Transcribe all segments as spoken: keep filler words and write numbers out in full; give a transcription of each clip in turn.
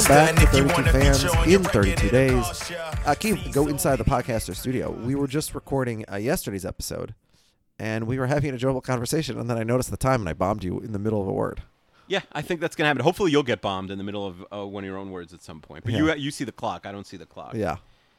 back to thirty-two fans in thirty-two days. Uh, Keith, go inside the podcaster studio. We were just recording uh, yesterday's episode, and we were having an enjoyable conversation, and then I noticed the time, and I bombed you in the middle of a word. Yeah, I think that's going to happen. Hopefully you'll get bombed in the middle of uh, one of your own words at some point. But Yeah. you you see the clock. I don't see the clock. Yeah.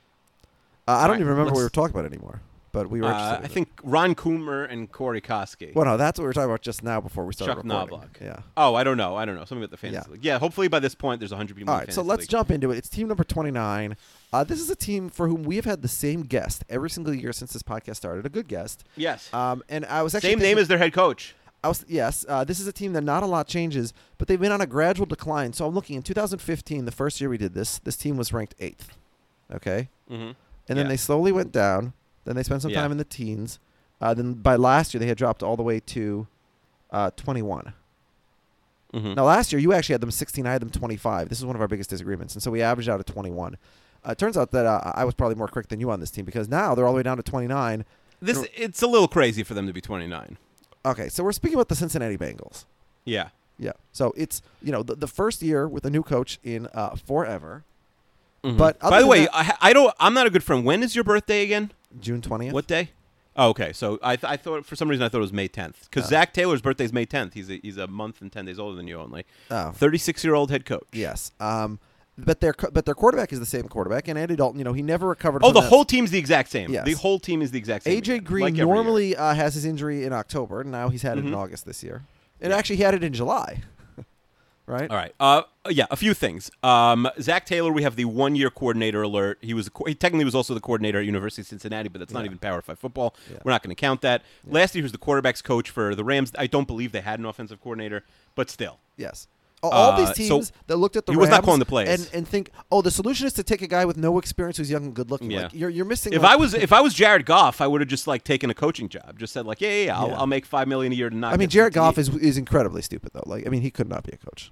Uh, I don't right, even remember what we were let's- talking about anymore, but we were Uh, interested I in it. think Ron Coomer and Corey Koski. Well, no, that's what we were talking about just now before we started Chuck recording. Knobloch. Yeah. Oh, I don't know. I don't know. Something about the fantasy Yeah. league. Yeah, hopefully by this point there's one hundred people All in the right, so fantasy let's league. jump into it. It's team number twenty-nine. Uh, this is a team for whom we have had the same guest every single year since this podcast started, a good guest. Yes. Um, and I was actually Same name thinking- as their head coach. I was, yes, uh, this is a team that not a lot changes, but they've been on a gradual decline. So I'm looking in two thousand fifteen, the first year we did this, this team was ranked eighth. Okay? Mm-hmm. And then Yeah. they slowly went down. Then they spent some Yeah. time in the teens. Uh, then by last year, they had dropped all the way to uh, twenty-one. Mm-hmm. Now, last year, you actually had them sixteen. I had them twenty-five. This is one of our biggest disagreements. And so we averaged out at twenty-one. Uh, it turns out that uh, I was probably more correct than you on this team because now they're all the way down to twenty-nine. This it's a little crazy for them to be twenty-nine. Okay, so we're speaking about the Cincinnati Bengals. Yeah. Yeah. So it's, you know, the, the first year with a new coach in uh, forever. Mhm. But other by the than way, that- I, I don't. I'm not a good friend. When is your birthday again? June twentieth. What day? Oh, okay. So I, th- I thought for some reason I thought it was May tenth because Oh. Zach Taylor's birthday is May tenth. He's a, he's a month and ten days older than you only. Oh, thirty-six year old head coach. yes. Um, but their co- but their quarterback is the same quarterback, and Andy Dalton, you know, he never recovered. Oh, from the that. whole team's the exact same. Yes. The whole team is the exact same. A J again, Green like every year. normally uh, has his injury in October. Now he's had it in Mhm. August this year. And Yeah. actually, he had it in July. Right. All right. Uh, yeah, a few things. Um, Zach Taylor, we have the one-year coordinator alert. He was a co- he technically was also the coordinator at University of Cincinnati, but that's not Yeah. even Power Five football. Yeah. We're not going to count that. Yeah. Last year, he was the quarterbacks coach for the Rams. I don't believe they had an offensive coordinator, but still. Yes. All, all Uh, these so teams that looked at the he Rams was not calling the plays. and, and think, oh, the solution is to take a guy with no experience who's young and good looking. Yeah. Like, you're you're missing. If like, I was if I was Jared Goff, I would have just like taken a coaching job. Just said like, yeah, yeah, yeah, I'll, Yeah. I'll make five million a year to not. I mean, get Jared to- Goff is is incredibly stupid though. Like, I mean, he could not be a coach.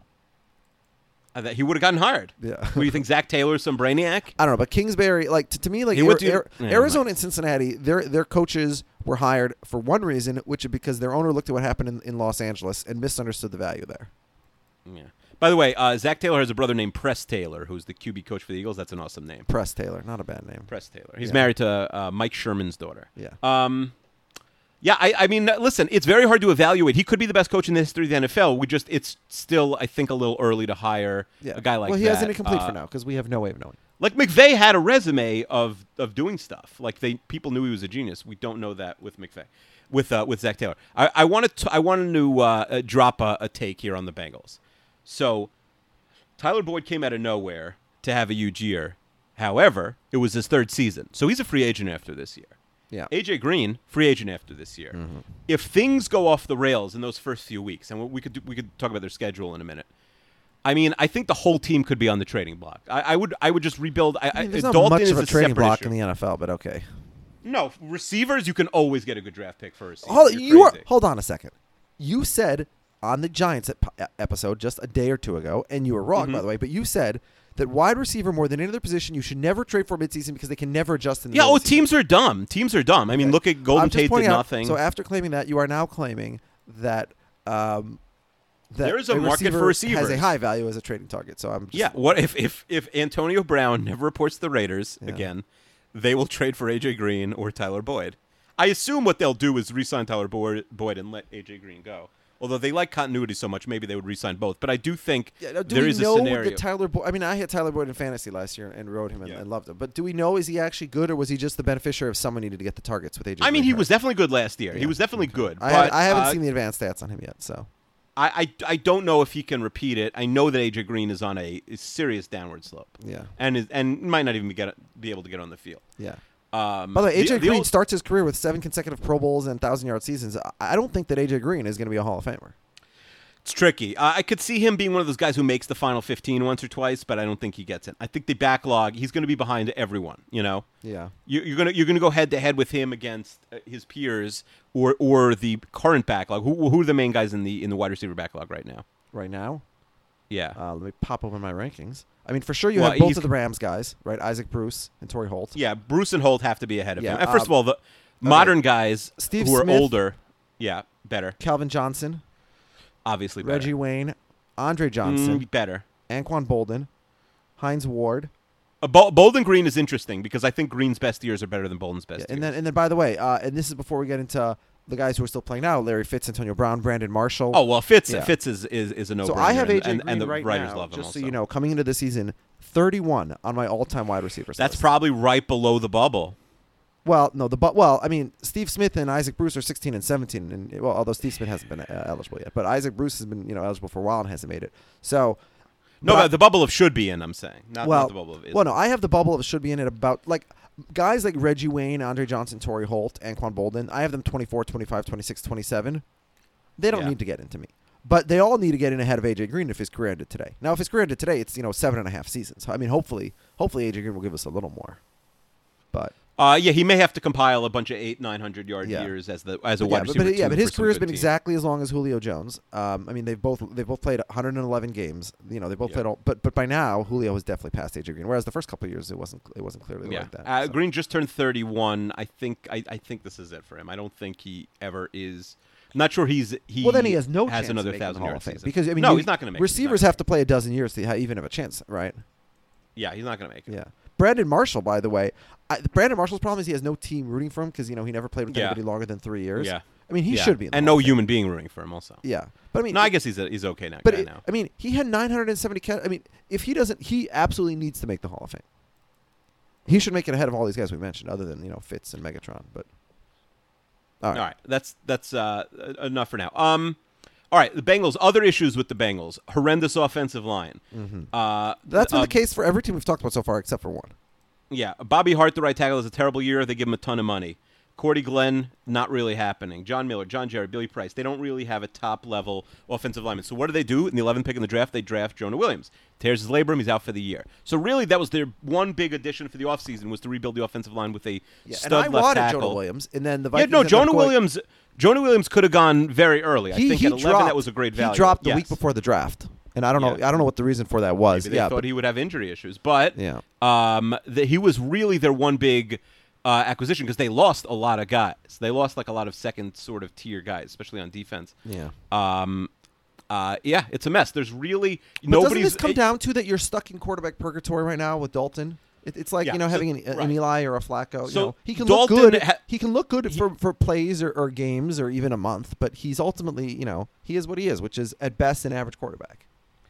I thought he would have gotten hired. Yeah. What do you think? Zach Taylor's some brainiac? I don't know, but Kingsbury, like to, to me, like He Ari- went to- Ari- yeah, Arizona and Cincinnati, their their coaches were hired for one reason, which is because their owner looked at what happened in, in Los Angeles and misunderstood the value there. Yeah. By the way, uh, Zach Taylor has a brother named Press Taylor, who's the Q B coach for the Eagles. That's an awesome name. Press Taylor, not a bad name. Press Taylor. He's Yeah. married to uh, Mike Sherman's daughter. Yeah. Um, yeah, I, I mean, uh, listen, it's very hard to evaluate. He could be the best coach in the history of the N F L. We just, it's still, I think, a little early to hire Yeah. a guy like that. well, he has an incomplete Uh, for now because we have no way of knowing. Like McVay had a resume of of doing stuff. Like they people knew he was a genius. We don't know that with McVay, with uh, with Zach Taylor. I, I wanted to I wanted to uh, uh, drop a, a take here on the Bengals. So Tyler Boyd came out of nowhere to have a huge year. However, it was his third season, so he's a free agent after this year. Yeah. A J Green, free agent after this year. Mm-hmm. If things go off the rails in those first few weeks, and we could do, we could talk about their schedule in a minute. I mean, I think the whole team could be on the trading block. I, I would I would just rebuild. I, I mean, there's I, not Dalton much is of a trading separate block issue. in the N F L, but okay. No, receivers, you can always get a good draft pick for a receiver. Hold, You're you are, crazy. hold on a second. You said on the Giants ep- episode just a day or two ago, and you were wrong, Mhm. by the way, but you said that wide receiver more than any other position you should never trade for midseason because they can never adjust in the Yeah, middle oh, of the season. teams are dumb. Teams are dumb. I mean, Okay. look at Golden I'm just Tate did pointing out, nothing. So after claiming that, you are now claiming that um, that There is a market receiver for has a receivers. high value as a trading target. So I'm just, yeah, what if, if if Antonio Brown never reports to the Raiders Yeah. again, they will trade for A J Green or Tyler Boyd. I assume what they'll do is re-sign Tyler Boyd, Boyd and let A J Green go. Although they like continuity so much, maybe they would re-sign both. But I do think Yeah, now, do there we is know a scenario. that Tyler Boyd? I mean, I had Tyler Boyd in fantasy last year and rode him and, Yeah. and loved him. But do we know is he actually good or was he just the beneficiary of someone needed to get the targets with A J? I mean, Green he hurt? was definitely good last year. He Yeah. was definitely good. I, but, haven't, I haven't uh, seen the advanced stats on him yet. So I, I, I don't know if he can repeat it. I know that A J Green is on a, a serious downward slope, yeah, and is, and might not even be, get, be able to get on the field. yeah. Um, By the way, A J the- the Green old- starts his career with seven consecutive Pro Bowls and thousand yard seasons. I- I don't think that A J Green is going to be a Hall of Famer. It's tricky. Uh, I could see him being one of those guys who makes the final fifteen once or twice, but I don't think he gets it. I think the backlog, he's going to be behind everyone. You know, Yeah, you, you're gonna you're gonna go head to head with him against uh, his peers or or the current backlog. Who who are the main guys in the in the wide receiver backlog right now? right now. Yeah. Uh, let me pop over my rankings. I mean, for sure you Well, have both he's- of the Rams guys, right? Isaac Bruce and Torrey Holt. Yeah, Bruce and Holt have to be ahead of Yeah, him. And first um, of all, the modern guys Steve who are Smith. older, yeah, better. Calvin Johnson, Obviously better. Reggie Wayne, Andre Johnson, Mm, better. Anquan Bolden, Hines Ward. Uh, Bol- Bolden Green is interesting because I think Green's best years are better than Bolden's best Yeah, years. and then, and then, by the way, uh, and this is before we get into the guys who are still playing now: Larry Fitz, Antonio Brown, Brandon Marshall. oh well, Fitz Yeah. Fitz is is, is a no-brainer. So I have A J and, Green and the right writers now, love him just also. so you know, coming into the season, thirty-one on my all-time wide receivers. That's list. probably right below the bubble. Well, no, the but well, I mean, Steve Smith and Isaac Bruce are sixteen and seventeen, and well, although Steve Smith hasn't been uh, eligible yet, but Isaac Bruce has been you know eligible for a while and hasn't made it. So. No, but but the bubble of should be in. I'm saying, not, well, not the bubble of is. well, no, I have the bubble of should be in it about like guys like Reggie Wayne, Andre Johnson, Torrey Holt, Anquan Bolden. I have them twenty-four, twenty-five, twenty-six, twenty-seven. They don't Yeah. need to get into me, but they all need to get in ahead of A J Green if his career ended today. Now, if his career ended today, it's you know seven and a half seasons. So, I mean, hopefully, hopefully A J Green will give us a little more, but. Uh, yeah, he may have to compile a bunch of eight, nine hundred yard Yeah. years as the as a But wide yeah, but, receiver. but, yeah, two but his for some career's good been teams. exactly as long as Julio Jones. Um, I mean, they've both they both played one hundred eleven games. You know, they both Yeah. played all. But but by now, Julio has definitely passed A J Green. Whereas the first couple of years, it wasn't it wasn't clearly Yeah, like that. uh, so. Green just turned thirty-one. I think I, I think this is it for him. I don't think he ever is. I'm not sure he's he. Well, then he has no has chance another of making thousand the Hall yard of Fame season because I mean, no, you- he's not going to make. Receivers it. have to play a dozen years to ha- even have a chance, right? Yeah, he's not going to make it. Yeah. Brandon Marshall, by the way, I, Brandon Marshall's problem is he has no team rooting for him because you know he never played with Yeah. anybody longer than three years. Yeah. I mean, he Yeah. should be, in the and Hall no of Fame. human being rooting for him. Also. Yeah, but I mean, No, I guess he's a, he's okay now. But guy it, now. I mean, he had nine hundred seventy. Ca- I mean, if he doesn't, he absolutely needs to make the Hall of Fame. He should make it ahead of all these guys we mentioned, other than you know Fitz and Megatron. But all right, All right, that's that's uh, enough for now. Um, all right, the Bengals. Other issues with the Bengals: horrendous offensive line. Mhm. Uh, that's been uh, the case for every team we've talked about so far, except for one. Yeah, Bobby Hart, the right tackle, has a terrible year. They give him a ton of money. Cordy Glenn, not really happening. John Miller, John Jerry, Billy Price. They don't really have a top-level offensive lineman. So what do they do? In the eleventh pick in the draft, they draft Jonah Williams. Tears his labrum. He's out for the year. So really, that was their one big addition for the offseason was to rebuild the offensive line with a Yeah, stud and I left wanted tackle. Jonah Williams, and then the Yeah, Vikings no, ended up Jonah going- Williams. Jonah Williams could have gone very early. I He, think he at eleven, dropped, that was a great value. He dropped the Yes. week before the draft, and I don't know. Yeah. I don't know what the reason for that was. Maybe they yeah, thought but, he would have injury issues, but Yeah. um, the, he was really their one big uh, acquisition because they lost a lot of guys. They lost like a lot of second sort of tier guys, especially on defense. yeah. Um, uh, yeah, it's a mess. There's really But nobody's. doesn't this come it- down to that you're stuck in quarterback purgatory right now with Dalton? It, it's like Yeah, you know so- having an, an right. Eli or a Flacco. You So know, he can Dalton look good. ha- he can look good for, for plays or, or games or even a month, but he's ultimately you know he is what he is, which is at best an average quarterback.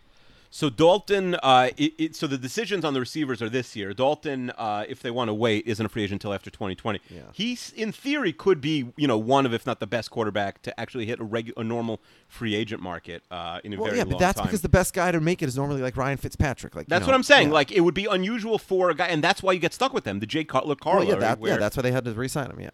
So Dalton, uh, it, it, so the decisions on the receivers are this year. Dalton, uh, if they want to wait, isn't a free agent until after twenty twenty. Yeah. He's in theory could be, you know, one of if not the best quarterback to actually hit a regu- a normal free agent market uh, in a Well, very yeah, long but that's time. because the best guy to make it is normally like Ryan Fitzpatrick. Like you That's know, what I'm saying. yeah. Like it would be unusual for a guy, and that's why you get stuck with them. The Jay Cutler well, corollary. yeah, that, where, yeah, that's why they had to re-sign him. Yeah.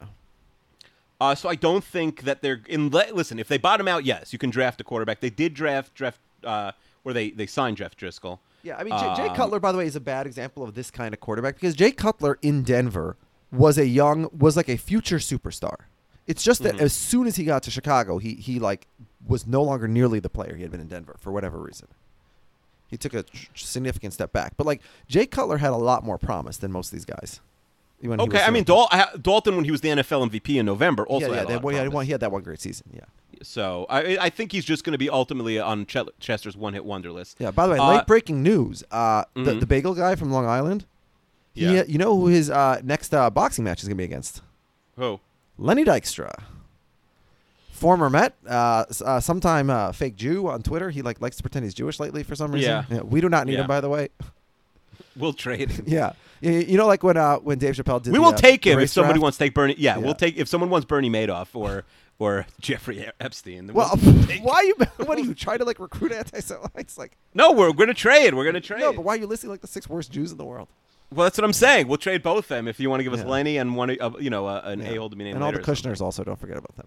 Uh, so I don't think that they're in. Listen, if they bottom out, yes, you can draft a quarterback. They did draft draft, uh, or they they signed Jeff Driscoll. Yeah, I mean, Jay, Jay Um, Cutler, by the way, is a bad example of this kind of quarterback because Jay Cutler in Denver was a young, was like a future superstar. It's just that Mhm. as soon as he got to Chicago, he he like was no longer nearly the player he had been in Denver for whatever reason. He took a tr- significant step back, but like Jay Cutler had a lot more promise than most of these guys. when he Okay, was I mean still- Dal- I- Dalton when he was the N F L M V P in November also yeah, yeah, had a that, lot of well, he, had promise. one, he had that one great season. Yeah, So I I think he's just going to be ultimately on Ch- Chester's one hit wonder list. yeah. By the way, Uh, late breaking news: uh, the, mhm. the bagel guy from Long Island. He, Yeah. you know who his uh, next uh, boxing match is going to be against? Who? Lenny Dykstra, former Met, uh, s- uh, sometime uh, fake Jew on Twitter. He like likes to pretend he's Jewish lately for some reason. Yeah. we do not need Yeah. him, by the way. We'll trade him. yeah, you, you know, like when uh, when Dave Chappelle did. We the, will uh, take the him if race somebody draft. wants to take Bernie. Yeah, Yeah. we'll take if someone wants Bernie Madoff or or Jeffrey Epstein. then Well, we'll take- why you? What are you trying to like recruit anti-Semites? Like, no, we're going to trade. We're going to trade. no, but why are you listing like the six worst Jews in the world? Well, that's what I'm saying. We'll trade both of them if you want to give us Yeah. Lenny and one, uh, you know, uh, an Yeah. a-hole to be named And all the later or something. Kushners also. Don't forget about them.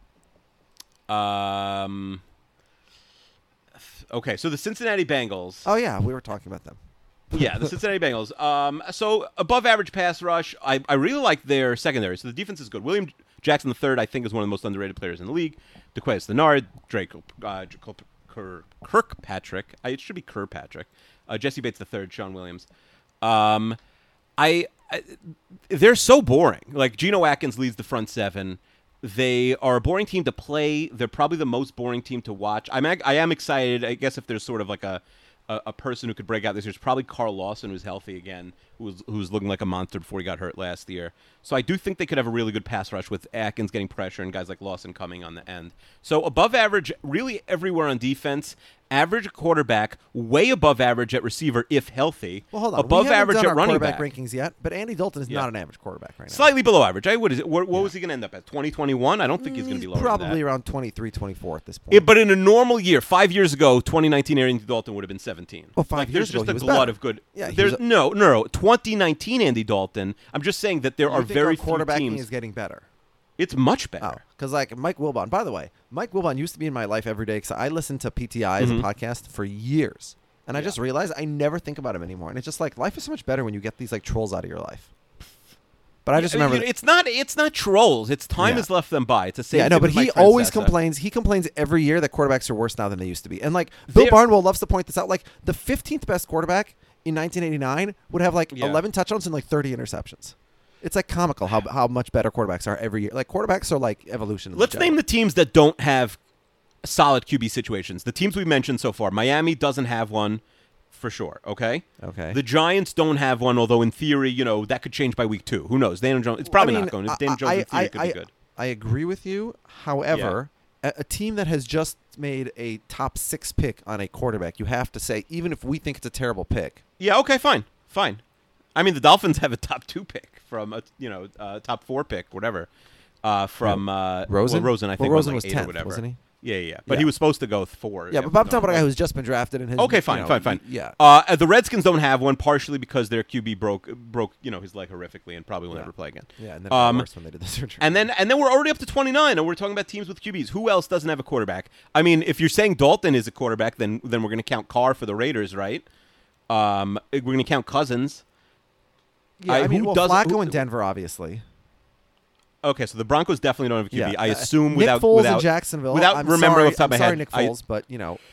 Um. Okay, so the Cincinnati Bengals. Oh yeah, we were talking about them. Yeah, the Cincinnati Bengals. Um, so above average pass rush. I, I really like their secondary. So the defense is good. William Jackson the third, I think, is one of the most underrated players in the league. DeQuez Leonard, Drake uh, Kirk, Kirkpatrick. I, it should be Kirkpatrick. Uh, Jesse Bates the third, Sean Williams. Um, I, I they're so boring. Like Geno Atkins leads the front seven. They are a boring team to play. They're probably the most boring team to watch. I'm ag- I am excited. I guess if there's sort of like a a, a person who could break out this year is probably Carl Lawson, who's healthy again, who's who's looking like a monster before he got hurt last year. So I do think they could have a really good pass rush with Atkins getting pressure and guys like Lawson coming on the end. So above average, really everywhere on defense. Average at quarterback, way above average at receiver if healthy. Well, hold on. Above we haven't average done at our running quarterback back. rankings yet, but Andy Dalton is Yeah. not an average quarterback right now. Slightly below average. I what is it? What, what Yeah. was he going to end up at? twenty, twenty-one? I don't think he's going to be lower Probably than that. around twenty-three, twenty-four at this point. Yeah, but in a normal year, five years ago, twenty nineteen, Andy Dalton would have been seventeen. Well, five like, years there's ago, just he a was glut better. of good. Yeah, he there's was a- no, no, no. twenty nineteen Andy Dalton. I'm just saying that there you are think very our few quarterbacking teams. is getting better. It's much better. Oh, because like Mike Wilbon. By the way, Mike Wilbon used to be in my life every day because I listened to P T I as Mhm. a podcast for years, and I Yeah. just realized I never think about him anymore. And it's just like life is so much better when you get these like trolls out of your life. But I just Yeah, remember. it's not. It's not trolls. It's time Yeah. has left them by. It's the same. Yeah, I know, thing but with Mike he always Francesa. complains. He complains every year that quarterbacks are worse now than they used to be. And like Bill They're- Barnwell loves to point this out. Like the fifteenth best quarterback in nineteen eighty-nine would have like Yeah. eleven touchdowns and like thirty interceptions. It's like comical how how much better quarterbacks are every year. Like quarterbacks are like evolution. in Let's general. name the teams that don't have solid Q B situations. The teams we mentioned so far. Miami doesn't have one, for sure. Okay. Okay. The Giants don't have one, although in theory, you know, that could change by week two. Who knows? Daniel Jones. It's probably I mean, not going. It's I- Daniel Jones I, in theory I, could I, be good. I agree with you. However, a, a team that has just made a top six pick on a quarterback, you have to say, even if we think it's a terrible pick. Yeah. Okay. Fine. Fine. I mean, the Dolphins have a top two pick from a you know uh, top four pick, whatever, uh, from uh, Rosen? Well, Rosen, I Well, think Rosen was, was like eight tenth, or whatever. wasn't he? Yeah, yeah, yeah. But Yeah. he was supposed to go four. Yeah, if- but I'm talking no, about a guy but- who's just been drafted and his. Okay, you fine, know, fine, fine. y- Yeah. Uh, the Redskins don't have one, partially because their Q B broke broke you know his leg horrifically and probably will Yeah. never play again. Yeah, and then Um, it got worse when they did the surgery. And then and then we're already up to twenty-nine, and we're talking about teams with Q Bs. Who else doesn't have a quarterback? I mean, if you're saying Dalton is a quarterback, then then we're going to count Carr for the Raiders, right? Um, we're going to count Cousins. yeah, I- I, mean, who well, doesn't- Flacco who- in Denver, obviously. Okay, so the Broncos definitely don't have a Q B. Yeah, I uh, assume Nick without Foles without in Jacksonville. without I'm remembering sorry, off the top of my I'm sorry, head, Nick I- Foles, but you know,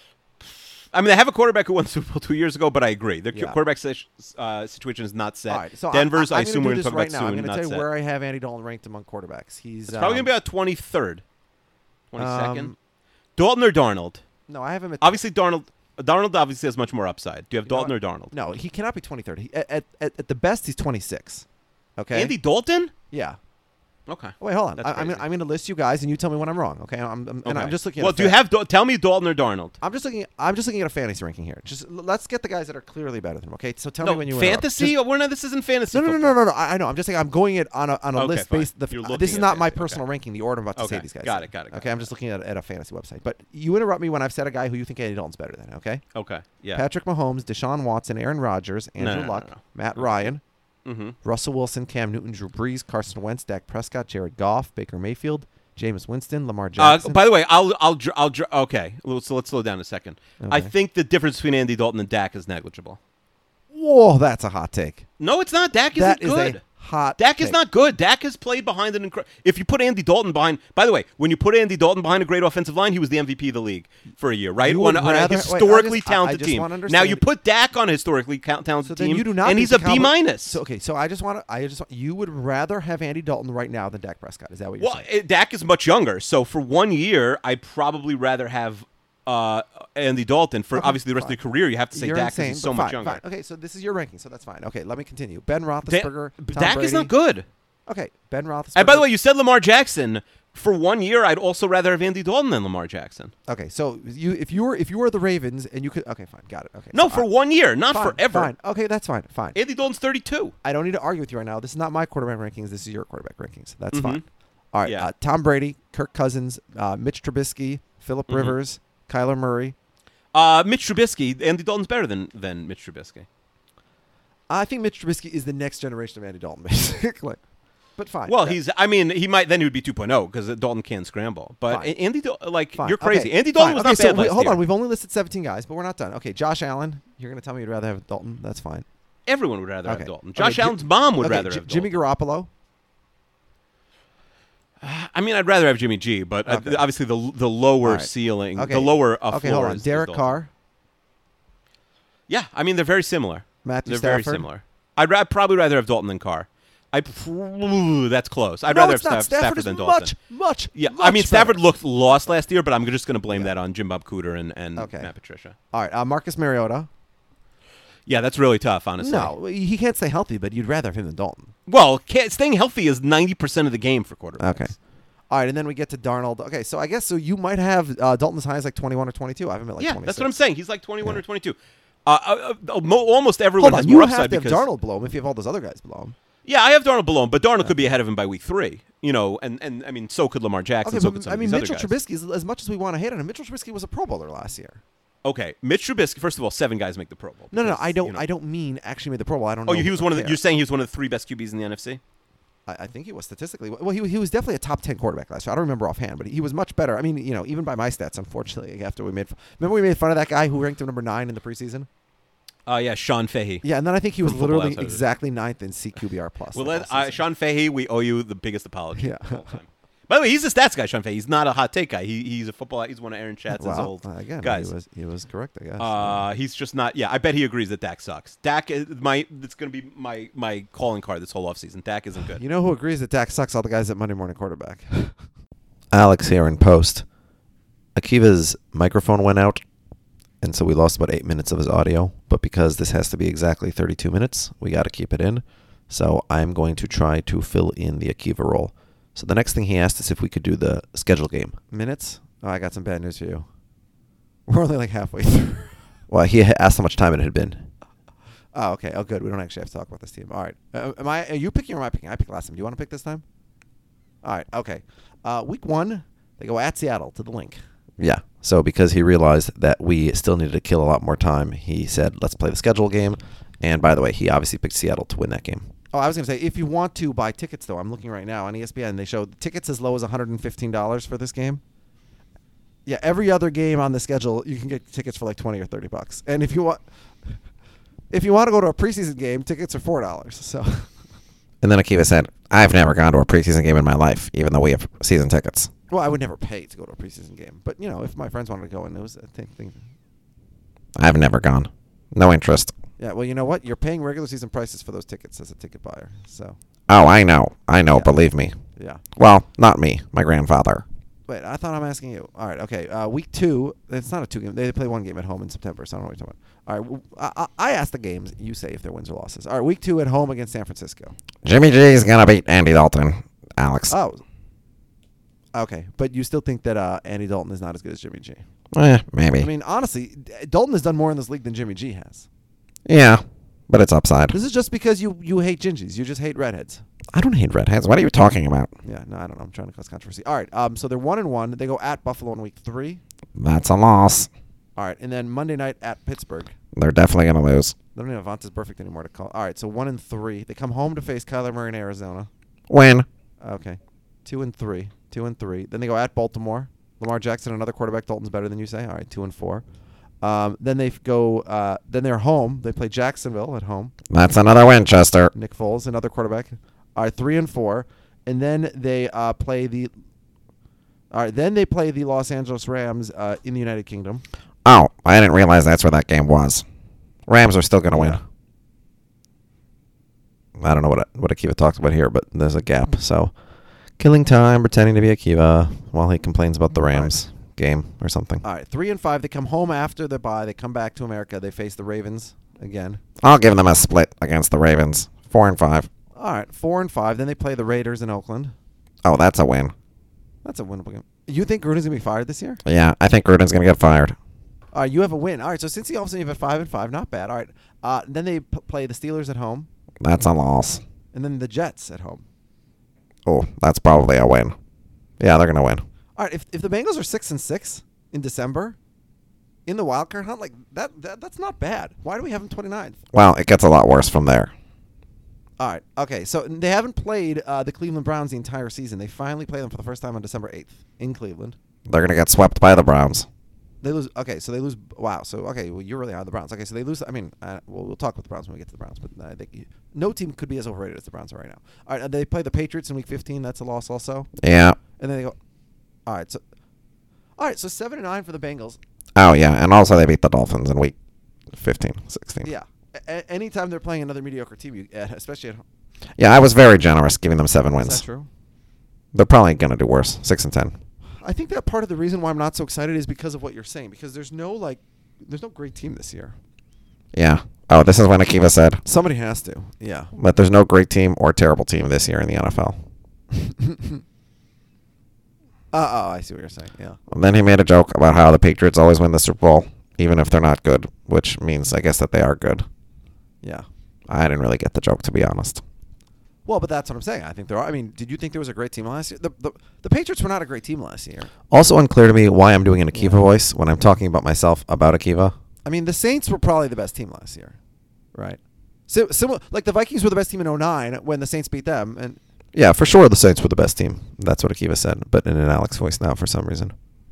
I mean, they have a quarterback who won the Super Bowl two years ago, but I agree. Their Yeah. quarterback si- uh, situation is not set. all right. So Denver's, I, I, I, assume we're we're going to talk right about now. I'm soon, going to not tell you set. where I have Andy Dalton ranked among quarterbacks. He's It's probably um, going to be about twenty-third, twenty-second. um, Dalton or Darnold? no, I have him at Obviously, Darnold. Darnold obviously has much more upside. Do you have You know Dalton or what? Darnold? No, he cannot be twenty-third. He, at, at at the best, he's twenty-six. Okay. Andy Dalton? Yeah. Okay. Wait, hold on. That's I, I'm crazy. I'm going to list you guys, and you tell me when I'm wrong. Okay. I'm, I'm and I'm Okay. just looking. Well, at a do you fa- have? Dal- Tell me Dalton or Darnold. I'm just looking. I'm just looking at a fantasy ranking here. Just l- let's get the guys that are clearly better than him. Okay. So tell no, me when you interrupt. fantasy. Just- We're not. This isn't fantasy. no, no, no, football. no, no, no. I, I know. I'm just saying. I'm going it on a on a Okay, list fine. based. The, You're uh, looking this is at not my fantasy, personal okay. ranking. The order I'm about to say Okay, these guys. got in. it, got it, got Okay. it, I'm got just looking at, at a fantasy website. But you interrupt me when I've said a guy who you think Andy Dalton's better than. Okay. Okay. Yeah. Patrick Mahomes, Deshaun Watson, Aaron Rodgers, No, Andrew no, no, Luck, no, no. Matt Ryan, Mm-hmm. Russell Wilson, Cam Newton, Drew Brees, Carson Wentz, Dak Prescott, Jared Goff, Baker Mayfield, Jameis Winston, Lamar Uh, Jackson. by the way, I'll I'll dr- I'll dr- okay. So let's slow down a second. I Okay. think the difference between Andy Dalton and Dak is negligible. Whoa, that's a hot take. No, it's not. Dak That isn't is good. a hot. Dak is take. not good. Dak has played behind an incredible. If you put Andy Dalton behind, by the way, when you put Andy Dalton behind a great offensive line, he was the M V P of the league for a year, right? You On, would a- on a rather- wait, I historically just- I- I talented just team. wanna Now understand- you put Dak on a historically count- talented So then team, you do not. and think he's a the B Cowboys- minus. So okay, so I just want to. I just want, you would rather have Andy Dalton right now than Dak Prescott. Is that what you're Well, saying? it, Dak is much younger, so for one year, I'd probably rather have uh, Andy Dalton. For Okay, obviously the rest fine. of the career, you have to say You're Dak because insane, he's so but much fine, younger. fine. Okay, so this is your ranking, so that's fine. Okay, let me continue. Ben Da- Roethlisberger, Tom Dak Brady. is not good. Okay, Ben Roethlisberger. And by the way, you said Lamar Jackson. For one year, I'd also rather have Andy Dalton than Lamar Jackson. okay, so you if you were if you were the Ravens and you could okay, fine, got it. Okay, No, so for I- one year, not fine, forever. Fine, okay, that's fine, fine. Andy Dalton's thirty-two. I don't need to argue with you right now. This is not my quarterback rankings. This is your quarterback rankings. That's Mhm. fine. All right, Yeah. uh, Tom Brady, Kirk Cousins, uh, Mitch Trubisky, Phillip Mhm. Rivers, Kyler Murray. Uh, Mitch Trubisky. Andy Dalton's better than, than Mitch Trubisky. I think Mitch Trubisky is the next generation of Andy Dalton, basically. But fine. Well, That- he's. I mean, he might. Then he would be two point oh because Dalton can scramble. But Fine. A- Andy, Dal- like fine. you're crazy. Okay, Andy Dalton fine. was okay, not so bad wait, last hold year. on. We've only listed seventeen guys, but we're not done. Okay, Josh Allen. You're going to tell me you'd rather have Dalton. That's fine. Everyone would rather Okay. have Dalton. Okay, Josh Ji- Allen's mom would okay, rather J- have Jimmy Dalton. Garoppolo. I mean, I'd rather have Jimmy G, but uh, Okay. obviously the the lower All right. ceiling, Okay. the lower uh, Okay, floor hold on. is- is Derek Dalton. Carr, Yeah, I mean they're very similar. Matthew They're very Stafford. similar. I'd ra- probably rather have Dalton than Carr. I ooh, that's close. I'd no, rather it's have not. Stafford, Stafford is than Dalton. much, much. Yeah, much I mean Stafford better. looked lost last year, but I'm just going to blame Yeah. that on Jim Bob Cooter and, and Okay. Matt Patricia. All right, uh, Marcus Mariota. Yeah, that's really tough, honestly. No, he can't stay healthy, but you'd rather have him than Dalton. Well, can't, staying healthy is ninety percent of the game for quarterbacks. Okay. All right, and then we get to Darnold. Okay, so I guess so you might have uh, Dalton as high as like twenty-one or twenty-two. I have him at like yeah, twenty-six. that's what I'm saying. He's like twenty-one Yeah. or twenty-two. Uh, uh, uh, mo- almost everyone Hold has on, more you upside have to have because Darnold below him if you have all those other guys below him. yeah, I have Darnold below him, but Darnold could be ahead of him by week three. You know, and, and I mean, so could Lamar Jackson. Okay, so but could some I of mean, these Mitchell other guys. Trubisky, is, as much as we want to hate on him, Mitchell Trubisky was a Pro Bowler last year. Okay, Mitch Trubisky. First of all, seven guys make the Pro Bowl. No, no, no because, I don't. you know- I don't mean actually made the Pro Bowl. I don't. Oh, know he was one of the. care. You're saying he was one of the three best Q Bs in the N F C. I, I think he was statistically. Well, he he was definitely a top ten quarterback last year. I don't remember offhand, but he was much better. I mean, you know, even by my stats, unfortunately, after we made. Remember we made fun of that guy who ranked him number nine in the preseason. Uh, yeah, Sean Fahey. Yeah, and then I think he was From Football literally Outsiders. exactly ninth in C Q B R plus. Well, that let, whole uh, season. Sean Fahey, we owe you the biggest apology. Yeah. of all time. By the way, he's a stats guy, Sean Fahey. He's not a hot take guy. He, he's a football. He's one of Aaron Schatz's Well, old uh, again, guys. he was he was correct, I guess. Uh, he's just not. Yeah, I bet he agrees that Dak sucks. Dak, is my it's going to be my my calling card this whole offseason. Dak isn't good. You know who agrees that Dak sucks? All the guys at Monday Morning Quarterback. Alex here in post. Akiva's microphone went out, and so we lost about eight minutes of his audio. But because this has to be exactly thirty-two minutes, we got to keep it in. So I'm going to try to fill in the Akiva role. So the next thing he asked is if we could do the schedule game. Minutes? Oh, I got some bad news for you. We're only like halfway through. Well, he ha- asked how much time it had been. Oh, okay. Oh, good. We don't actually have to talk about this team. All right. Uh, am I? Are you picking or am I picking? I picked last time. Do you want to pick this time? All right. Okay. Uh, week one, they go at Seattle to the link. Yeah. So because he realized that we still needed to kill a lot more time, he said, let's play the schedule game. And by the way, he obviously picked Seattle to win that game. Oh, I was going to say, if you want to buy tickets, though, I'm looking right now on E S P N. They show tickets as low as one hundred fifteen dollars for this game. Yeah, every other game on the schedule, you can get tickets for like twenty or thirty bucks. And if you want, if you want to go to a preseason game, tickets are four dollars. So. And then Akiva said, I've never gone to a preseason game in my life, even though we have season tickets. Well, I would never pay to go to a preseason game, but you know, if my friends wanted to go, and it was a thing. thing I've never gone. No interest. yeah, well, you know what? You're paying regular season prices for those tickets as a ticket buyer. So, Oh, I know. I know. Yeah. Believe me. yeah. Well, not me. My grandfather. Wait, I thought I'm asking you. All right, okay. Uh, week two, it's not a two game. They play one game at home in September, so I don't know what you're talking about. All right, w- I, I I asked the games. You say if they're wins or losses. All right, week two at home against San Francisco. Jimmy G is going to beat Andy Dalton. Alex. Oh. Okay, but you still think that uh, Andy Dalton is not as good as Jimmy G? Eh, maybe. I mean, honestly, D- Dalton has done more in this league than Jimmy G has. yeah, but it's upside. This is just because you, you hate gingies. You just hate redheads. I don't hate redheads. What are you talking about? Yeah, no, I don't know. I'm trying to cause controversy. All right, um, so they're one and one. They go at Buffalo in week three. That's a loss. All right, and then Monday night at Pittsburgh. They're definitely going to lose. They don't even have Vontaze Perfect anymore to call. All right, so one and three. They come home to face Kyler Murray in Arizona. Win. Okay, two and three. Two and three. Then they go at Baltimore. Lamar Jackson, another quarterback. Dalton's better than you say. All right, two and four. Um, then they f- go. Uh, then they're home. They play Jacksonville at home. That's another Winchester. Nick Foles, another quarterback. All right, three and four. And then they uh, play the. All right, then they play the Los Angeles Rams uh, in the United Kingdom. Oh, I didn't realize that's where that game was. Rams are still going to Yeah. win. I don't know what what Akiva talks about here, but there's a gap. So, killing time, pretending to be Akiva while he complains about the Rams game or something. All right, three and five. They come home after the bye. They come back to America. They face the Ravens again. I'll give them a split against the Ravens. Four and five. All right, four and five. Then they play the Raiders in Oakland. Oh, that's a win. That's a winnable game. You think Gruden's gonna be fired this year? Yeah, I think Gruden's going to get fired. All right, you have a win. All right, so since all of a sudden you've at five and five, not bad. All right, uh, then they p- play the Steelers at home, That's a loss. and then the Jets at home. Oh, that's probably a win. Yeah, they're going to win. All right, if if the Bengals are six and six in December, in the wild card hunt, like that, that that's not bad. Why do we have them twenty-ninth? Well, it gets a lot worse from there. All right, okay, so they haven't played uh, the Cleveland Browns the entire season. They finally play them for the first time on December eighth in Cleveland. They're going to get swept by the Browns. They lose. Okay, so they lose. Wow. So okay, well you're really high on the Browns. Okay, so they lose. I mean, uh, well we'll talk about the Browns when we get to the Browns, but I think you, no team could be as overrated as the Browns are right now. All right, uh, they play the Patriots in week fifteen. That's a loss also. Yeah. And then they go. All right, so. All right, so seven and nine for the Bengals. Oh, yeah, and also they beat the Dolphins in week fifteen, sixteen. Yeah. A- anytime they're playing another mediocre team, you, uh, especially at home. Yeah, I was very generous giving them seven Is wins. that true? They're probably going to do worse, six and ten. I think that part of the reason why I'm not so excited is because of what you're saying. Because there's no like, there's no great team this year. Yeah. Oh, this is when Akiva said Somebody has to. Yeah. that there's no great team or terrible team this year in the N F L. Uh, oh, I see what you're saying. Yeah. And then he made a joke about how the Patriots always win the Super Bowl, even if they're not good, which means, I guess, that they are good. Yeah. I didn't really get the joke, to be honest. Well, but that's what I'm saying. I think there are. I mean, did you think there was a great team last year? The the, the Patriots were not a great team last year. Also unclear to me why I'm doing an Akiva Yeah. voice when I'm talking about myself about Akiva. I mean, the Saints were probably the best team last year, right? So, similar, like the Vikings were the best team in oh nine when the Saints beat them, and Yeah, for sure the Saints were the best team. That's what Akiva said, but in an Alex voice now for some reason.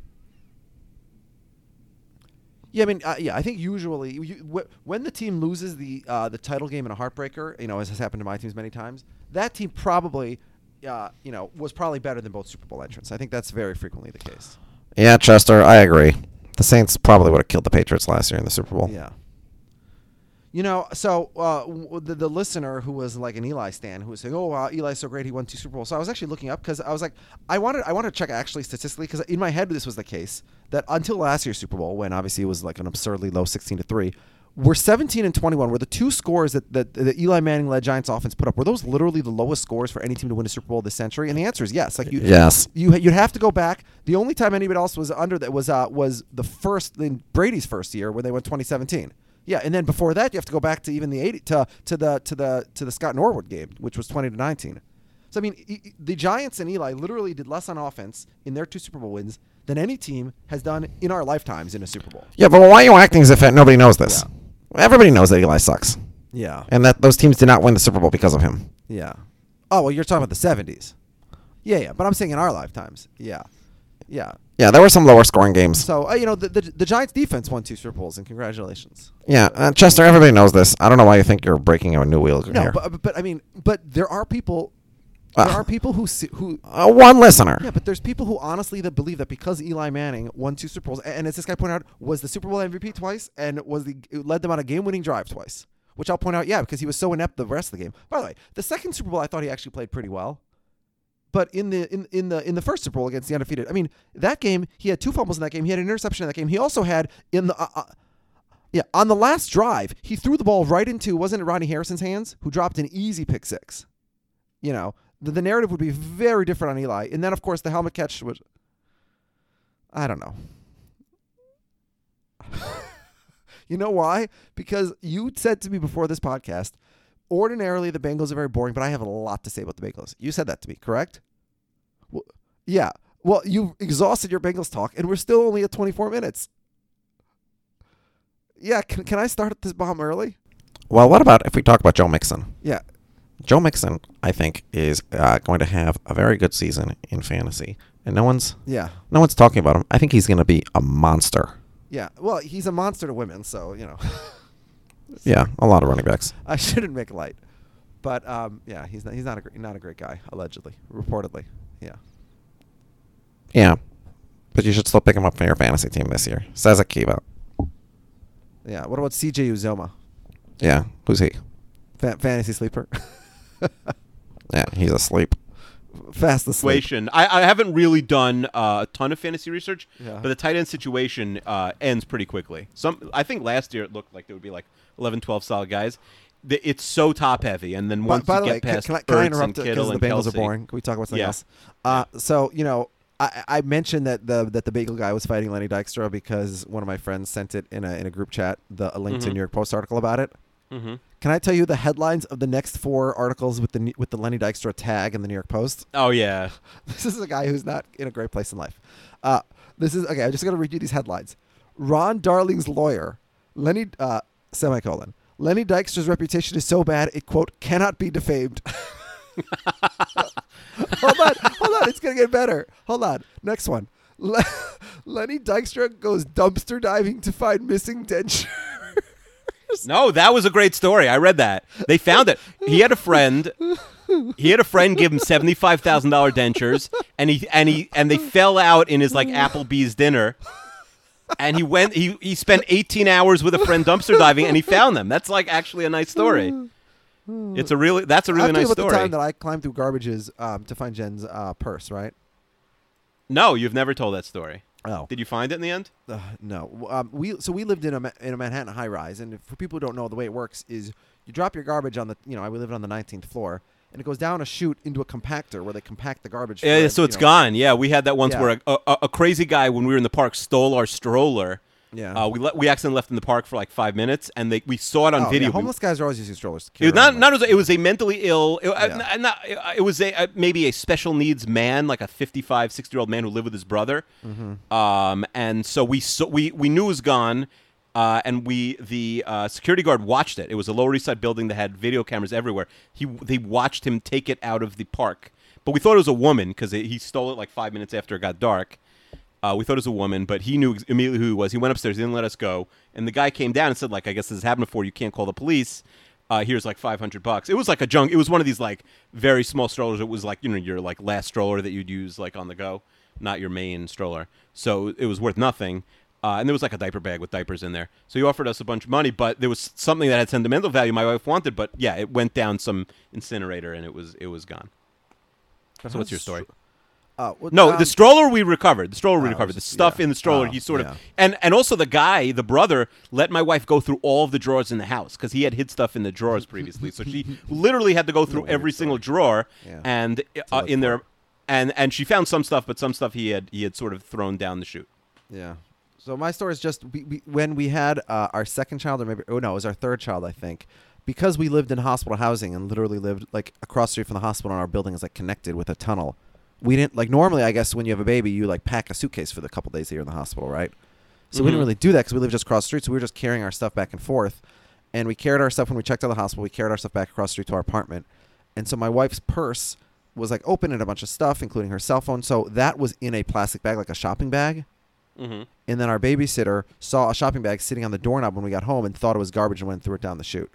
yeah, I mean, uh, yeah, I think usually you, wh- when the team loses the uh, the title game in a heartbreaker, you know, as has happened to my teams many times, that team probably, uh, you know, was probably better than both Super Bowl entrants. I think that's very frequently the case. Yeah, Chester, I agree. The Saints probably would have killed the Patriots last year in the Super Bowl. Yeah. You know, so uh, w- the, the listener who was like an Eli stan who was saying, "Oh, uh, Eli's so great, he won two Super Bowls." So I was actually looking up because I was like, I wanted, I wanted to check actually statistically because in my head this was the case that until last year's Super Bowl, when obviously it was like an absurdly low sixteen to three, were seventeen and twenty-one were the two scores that, that the Eli Manning led Giants offense put up. Were those literally the lowest scores for any team to win a Super Bowl this century? And the answer is yes. Like you, Yes. you you'd have to go back. The only time anybody else was under that was uh, was the first in Brady's first year when they went twenty seventeen. Yeah, and then before that, you have to go back to even the eighty to to the to the to the Scott Norwood game, which was twenty to nineteen. So I mean, e- e- the Giants and Eli literally did less on offense in their two Super Bowl wins than any team has done in our lifetimes in a Super Bowl. Yeah, but why are you acting as if nobody knows this? Everybody knows that Eli sucks, Yeah, and that those teams did not win the Super Bowl because of him. yeah. Oh well, you're talking about the seventies. Yeah, yeah. But I'm saying in our lifetimes. Yeah, yeah. Yeah, there were some lower scoring games. So uh, you know, the, the the Giants defense won two Super Bowls, and congratulations. Yeah, uh, Chester, everybody knows this. I don't know why you think you're breaking a new wheel No, here. but but I mean, but there are people. There Ah. are people who see, who Uh, one listener. Yeah, but there's people who honestly that believe that because Eli Manning won two Super Bowls, and, and as this guy pointed out, was the Super Bowl M V P twice, and was the it led them on a game-winning drive twice. Which I'll point out, yeah, because he was so inept the rest of the game. By the way, the second Super Bowl, I thought he actually played pretty well. But in the in, in the in the first Super Bowl against the undefeated, I mean, that game he had two fumbles in that game. He had an interception in that game. He also had in the uh, uh, yeah on the last drive, he threw the ball right into wasn't it Rodney Harrison's hands, who dropped an easy pick six. You know. The, the narrative would be very different on Eli. And then, of course, the helmet catch was... I don't know. You know why? Because you said to me before this podcast, ordinarily the Bengals are very boring, but I have a lot to say about the Bengals. You said that to me, correct? Well, yeah. Well, you've exhausted your Bengals talk, and we're still only at twenty-four minutes. Yeah, can, can I start this bomb early? Well, what about if we talk about Joe Mixon? Yeah. Joe Mixon, I think, is uh, going to have a very good season in fantasy, and no one's Yeah. no one's talking about him. I think he's going to be a monster. Yeah. Well, he's a monster to women, so, you know. Yeah, a lot of running backs. I shouldn't make light, but um, yeah, he's not. He's not a great, not a great guy. Allegedly, reportedly, yeah. Yeah, but you should still pick him up for your fantasy team this year. Says Akiva. Yeah. What about C J Uzoma? Yeah, who's he? Fa- fantasy sleeper. Yeah, he's asleep. Fast asleep. Situation. I, I haven't really done uh, a ton of fantasy research, Yeah. but the tight end situation uh, ends pretty quickly. Some, I think last year it looked like there would be like eleven, twelve solid guys. The, it's so top heavy, and then By, once by you the get way, can, past can I, can I Ertz interrupt and because Kittle the and Bengals Kelsey, are boring? Can we talk about something Yeah. else? Uh, so you know, I, I mentioned that the that the bagel guy was fighting Lenny Dykstra because one of my friends sent it in a in a group chat, the a link to a Mhm. New York Post article about it. Mm-hmm. Can I tell you the headlines of the next four articles with the with the Lenny Dykstra tag in the New York Post? Oh yeah. This is a guy who's not in a great place in life. Uh, this is okay. I'm just gonna read you these headlines. Ron Darling's lawyer, Lenny uh, semicolon. Lenny Dykstra's reputation is so bad it quote cannot be defamed. hold on, hold on. It's gonna get better. Hold on. Next one. Le- Lenny Dykstra goes dumpster diving to find missing dentures. No, that was a great story. I read that. They found it. He had a friend. He had a friend give him seventy-five thousand dollar dentures, and he and he and they fell out in his like Applebee's dinner. And he went. He he spent eighteen hours with a friend dumpster diving, and he found them. That's like actually a nice story. It's a really that's a really I have to nice tell you about story. the time that I climbed through garbages um, to find Jen's uh, purse, right? No, you've never told that story. Oh. Did you find it in the end? Uh, no. Um, we so we lived in a Ma- in a Manhattan high rise, and for people who don't know, the way it works is you drop your garbage on the you know we lived on the nineteenth floor, and it goes down a chute into a compactor where they compact the garbage. Yeah, for, so you it's know. gone. Yeah, we had that once Yeah. where a, a, a crazy guy when we were in the park stole our stroller. Yeah. Uh, we le- we accidentally left in the park for like five minutes, and they we saw it on Oh, video. yeah, We- homeless guys are always using strollers. To It carry was not, around, not like- as, it was a mentally ill. It, uh, Yeah. n- not, it was a uh, maybe a special needs man, like a fifty-five, sixty year old man who lived with his brother. Mm-hmm. Um, and so we so we we knew it was gone, uh, and we the uh, security guard watched it. It was a Lower East Side building that had video cameras everywhere. He they watched him take it out of the park, but we thought it was a woman because he stole it like five minutes after it got dark. Uh, we thought it was a woman, but he knew ex- immediately who he was. He went upstairs. He didn't let us go. And the guy came down and said, like, I guess this has happened before. You can't call the police. Uh, here's like five hundred bucks. It was like a junk. It was one of these like very small strollers. It was like, you know, your like last stroller that you'd use like on the go, not your main stroller. So it was worth nothing. Uh, and there was like a diaper bag with diapers in there. So he offered us a bunch of money, but there was something that had sentimental value my wife wanted. But yeah, it went down some incinerator and it was it was gone. But So what's your how's story? stro- Uh, well, No, um, the stroller we recovered. The stroller we Oh, recovered. The s- stuff yeah. in the stroller, Oh, he sort yeah. of, and and also the guy, the brother, let my wife go through all of the drawers in the house because he had hid stuff in the drawers previously. So she literally had to go through Weird every story. single drawer, Yeah. and uh, look in there, for. and and she found some stuff, but some stuff he had he had sort of thrown down the chute. Yeah. So my story is just we, we, when we had uh, our second child, or maybe oh no, it was our third child, I think, because we lived in hospital housing and literally lived like across the street from the hospital, and our building is like connected with a tunnel. We didn't like normally. I guess when you have a baby, you like pack a suitcase for the couple days here in the hospital, right? So we Mhm. didn't really do that because we lived just across the street. So we were just carrying our stuff back and forth, and we carried our stuff when we checked out of the hospital. We carried our stuff back across the street to our apartment, and so my wife's purse was like open and a bunch of stuff, including her cell phone. So that was in a plastic bag, like a shopping bag. Mm-hmm. And then our babysitter saw a shopping bag sitting on the doorknob when we got home and thought it was garbage and went and threw it down the chute.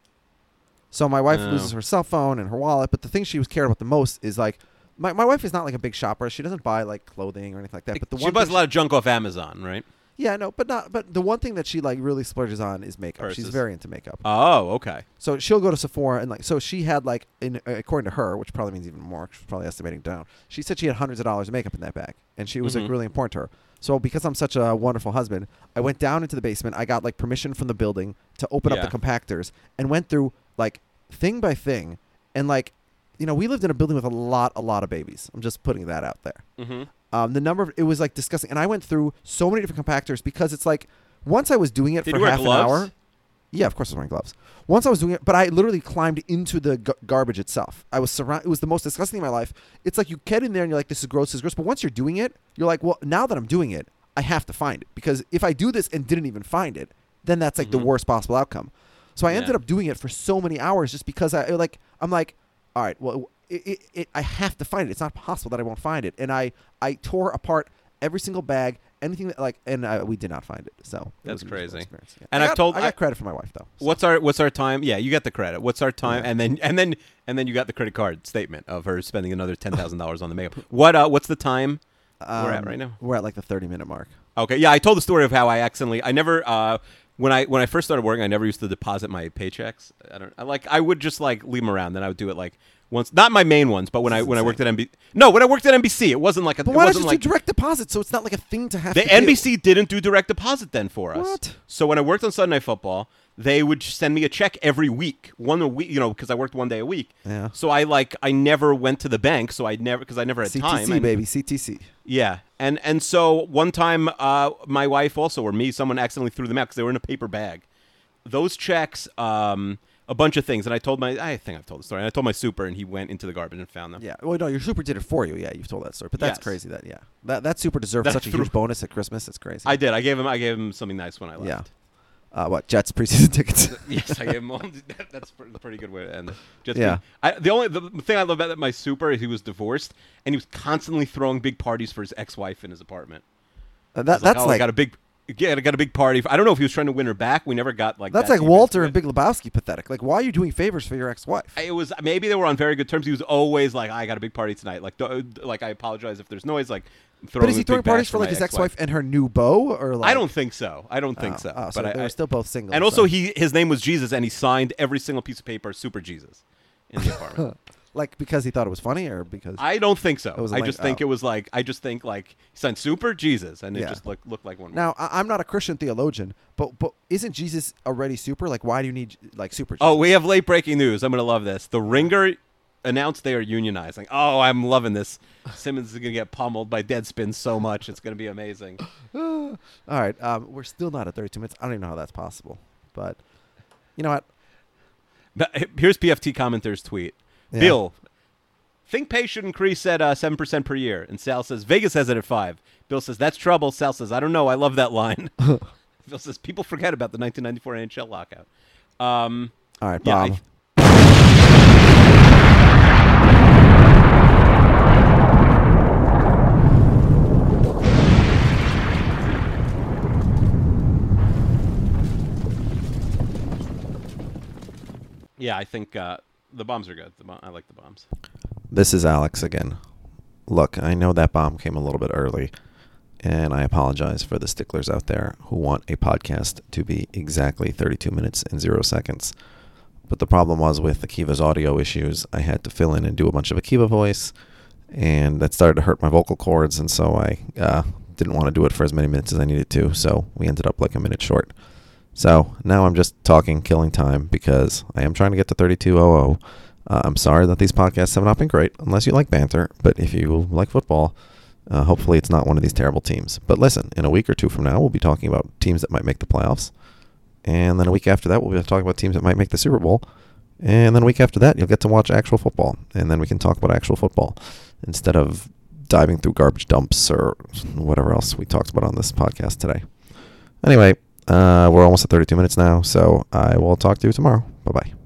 So my wife Oh. loses her cell phone and her wallet, but the thing she was cared about the most is like, my, my wife is not like a big shopper. She doesn't buy like clothing or anything like that. But the She one buys thing a lot of junk off Amazon, right? yeah, no, but not. But the one thing that she like really splurges on is makeup. She's Purses. very into makeup. Oh, okay. So she'll go to Sephora and like, so she had like, in uh, according to her, which probably means even more, she's probably estimating down. She said she had hundreds of dollars of makeup in that bag, and she was Mhm. like really important to her. So because I'm such a wonderful husband, I went down into the basement. I got like permission from the building to open Yeah. up the compactors and went through like thing by thing, and like, you know, we lived in a building with a lot, a lot of babies. I'm just putting that out there. Mm-hmm. Um, the number of it was like disgusting, and I went through so many different compactors because it's like once I was doing it Did for you wear half gloves? an hour. Yeah, of course I was wearing gloves. Once I was doing it, but I literally climbed into the g- garbage itself. I was surrounded. It was the most disgusting thing in my life. It's like you get in there and you're like, "This is gross, this is gross." But once you're doing it, you're like, "Well, now that I'm doing it, I have to find it because if I do this and didn't even find it, then that's like Mhm. the worst possible outcome." So I Yeah. ended up doing it for so many hours just because I like I'm like, all right, well, it, it, it, I have to find it. It's not possible that I won't find it. And I I tore apart every single bag, anything that like, and uh, we did not find it. So it That's was a miserable crazy. experience, yeah. And I I've got- told- I got I- credit for my wife though. so. What's our what's our time? Yeah, you get the credit. What's our time? Yeah. And then and then and then you got the credit card statement of her spending another ten thousand dollars on the makeup. What uh? What's the time we're at Um, right now? We're at like the thirty minute mark. Okay, yeah, I told the story of how I accidentally. I never. Uh, when I when I first started working, I never used to deposit my paychecks. I don't. I like. I would just like leave them around. Then I would do it like once. Not my main ones, but when This I is when I insane. worked at N B C. No, when I worked at N B C, it wasn't like a. But it why not wasn't just like, do direct deposit so it's not like a thing to have The to N B do? C didn't do direct deposit then for us. What? So when I worked on Sunday Night Football, they would send me a check every week, one a week, you know, because I worked one day a week. Yeah. So I like I never went to the bank, so I never because I never had C T time. C and- baby, C T C. Yeah, and and so one time, uh, my wife also or me, someone accidentally threw them out because they were in a paper bag. Those checks, um, a bunch of things, and I told my I think I've told the story. And I told my super, and he went into the garbage and found them. Yeah. Well, no, your super did it for you. Yeah, you've told that story. But that's Yes. crazy. That yeah, that that super deserves That such a threw- huge bonus at Christmas. It's crazy. I did. I gave him. I gave him something nice when I left. Yeah. Uh, what Jets preseason tickets? Yes, I gave him all. That, that's a pretty good way to end it. Just Yeah. I, the only the thing I love about my super is he was divorced and he was constantly throwing big parties for his ex-wife in his apartment. Uh, I that was like, that's oh, I like got a big. Yeah, I got a big party. I don't know if he was trying to win her back. We never got like that's that like deep Walter into and it. Big Lebowski pathetic. Like, why are you doing favors for your ex-wife? It was maybe they were on very good terms. He was always like, "I got a big party tonight." Like, do, like I apologize if there's noise. Like, throwing But is he a big throwing parties bash for like my his ex-wife and her new beau, or like? I don't think so. I don't think Oh, so. oh, so but I, they're I, still both single. and also so. he his name was Jesus, and he signed every single piece of paper Super Jesus in the apartment. Like because he thought it was funny, or because I don't think so. It was a I link- just think oh. it was like I just think like he signed Super Jesus, and it Yeah. just looked looked like one. now I, I'm not a Christian theologian, but but isn't Jesus already super? Like why do you need like super? Oh, Jesus? we have late breaking news. I'm gonna love this. The Ringer announced they are unionizing. Oh, I'm loving this. Simmons is gonna get pummeled by Deadspin so much. It's gonna be amazing. All right, um, we're still not at thirty-two minutes. I don't even know how that's possible, but you know what? But here's P F T commenter's tweet. Yeah. Bill, think pay should increase at uh, seven percent per year. And Sal says, Vegas has it at five. Bill says, that's trouble. Sal says, I don't know. I love that line. Bill says, people forget about the nineteen ninety-four N H L lockout. Um, All right, yeah, Bob. I- Yeah, I think uh, the bombs are good. The bom- I like the bombs. This is Alex again. Look, I know that bomb came a little bit early, and I apologize for the sticklers out there who want a podcast to be exactly thirty-two minutes and zero seconds. But the problem was with Akiva's audio issues, I had to fill in and do a bunch of Akiva voice, and that started to hurt my vocal cords, and so I uh, didn't want to do it for as many minutes as I needed to, so we ended up like a minute short. So now I'm just talking, killing time, because I am trying to get to thirty-two hundred. Uh, I'm sorry that these podcasts have not been great, unless you like banter. But if you like football, uh, hopefully it's not one of these terrible teams. But listen, in a week or two from now, we'll be talking about teams that might make the playoffs. And then a week after that, we'll be talking about teams that might make the Super Bowl. And then a week after that, you'll get to watch actual football. And then we can talk about actual football instead of diving through garbage dumps or whatever else we talked about on this podcast today. Anyway, uh, we're almost at thirty-two minutes now, so I will talk to you tomorrow. Bye-bye.